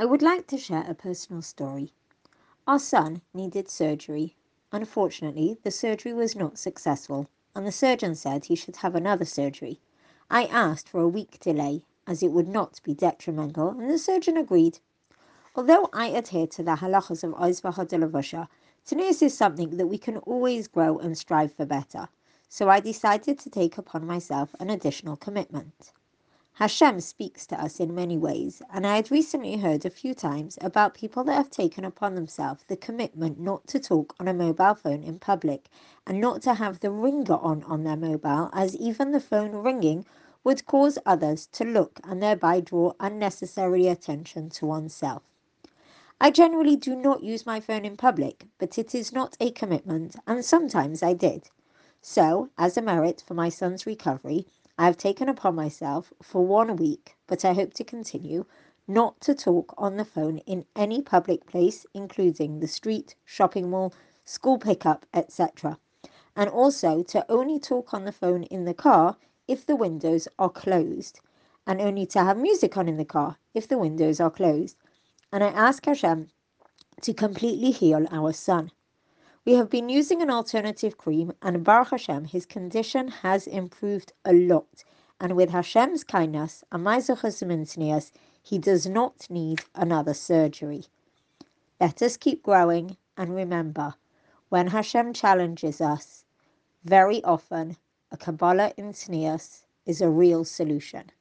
I would like to share a personal story. Our son needed surgery. Unfortunately, the surgery was not successful, and the surgeon said he should have another surgery. I asked for a week delay, as it would not be detrimental, and the surgeon agreed. Although I adhere to the halachas of Oz v'Hodelavusha, Tanis is something that we can always grow and strive for better, so I decided to take upon myself an additional commitment. Hashem speaks to us in many ways, and I had recently heard a few times about people that have taken upon themselves the commitment not to talk on a mobile phone in public and not to have the ringer on their mobile, as even the phone ringing would cause others to look and thereby draw unnecessary attention to oneself. I generally do not use my phone in public, but it is not a commitment, and sometimes I did. So, as a merit for my son's recovery, I have taken upon myself for 1 week, but I hope to continue, not to talk on the phone in any public place, including the street, shopping mall, school pickup, etc. And also to only talk on the phone in the car if the windows are closed, and only to have music on in the car if the windows are closed. And I ask Hashem to completely heal our son. We have been using an alternative cream, and Baruch Hashem, his condition has improved a lot. And with Hashem's kindness and my Zechus, he does not need another surgery. Let us keep growing, and remember, when Hashem challenges us, very often a Kabbalah in Tznius is a real solution.